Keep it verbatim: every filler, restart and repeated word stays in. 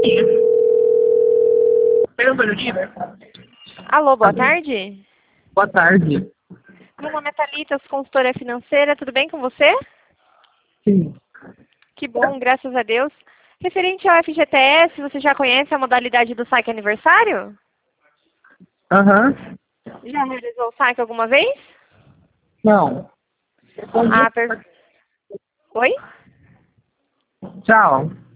Pera um minutinho. Alô, boa tarde. Boa tarde. Meu nome é Thalita, sou consultora financeira. Tudo bem com você? Sim. Que bom, graças a Deus. Referente ao F G T S, você já conhece a modalidade do saque aniversário? Aham. Já realizou o saque alguma vez? Não. Ah, per... Oi? Tchau.